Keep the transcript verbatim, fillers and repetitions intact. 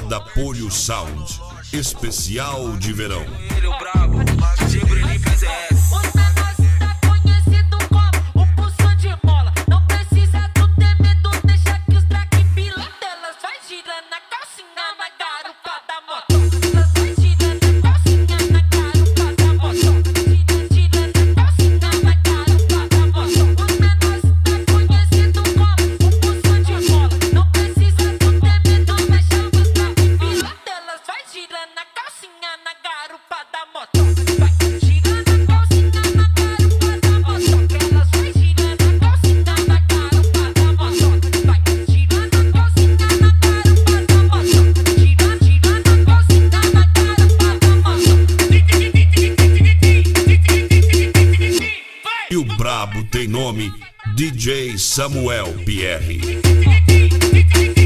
da Polio Sound, especial de verão. Ele é o brabo, sempre ele fez essa. E o brabo tem nome D J Samuel Pierre.